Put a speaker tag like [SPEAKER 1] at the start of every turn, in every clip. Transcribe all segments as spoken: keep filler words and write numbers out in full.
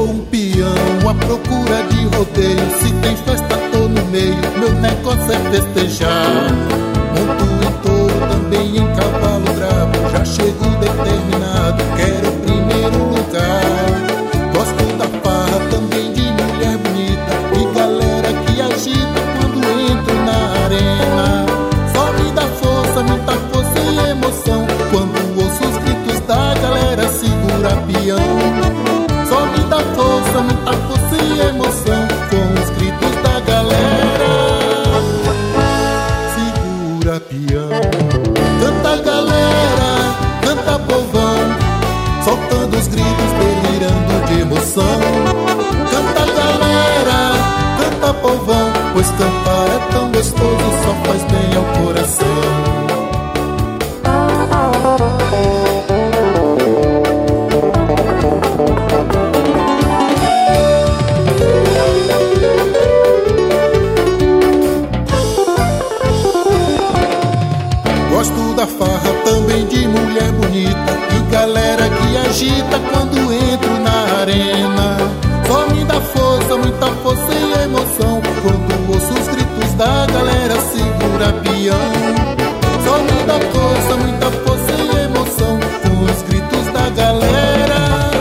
[SPEAKER 1] sou um peão à procura de rodeio. Se tem festa tô no meio, meu negócio é festejar. Monto em touro, também em cavalo bravo. Já chego determinado, quero o primeiro lugar. Gosto da farra, também de mulher bonita e galera que agita quando entro na arena. Só me dá força, muita força e emoção quando ouço os gritos da galera segura peão. Só me dá força, muita força e emoção com os gritos da galera segura peão. Canta galera, canta povão, soltando os gritos, delirando de emoção. Canta galera, canta povão, pois cantar é tão gostoso, só faz bem ao coração. Gosto da farra, também de mulher bonita e galera que agita quando entro na arena. Só me dá força, muita força e emoção quando ouço os gritos da galera segura peão. Só me dá força, muita força e emoção com os gritos da galera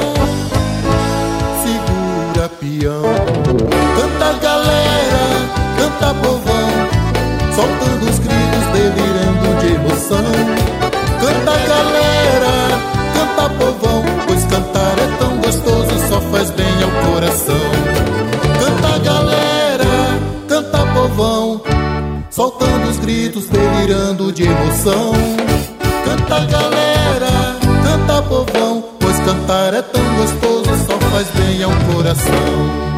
[SPEAKER 1] segura peão. Canta galera, canta povão, soltando os gritos, delirando de emoção. Canta galera, canta povão, pois cantar é tão gostoso, só faz bem ao coração. Canta galera, canta povão, soltando os gritos, delirando de emoção. Canta galera, canta povão, pois cantar é tão gostoso, só faz bem ao coração.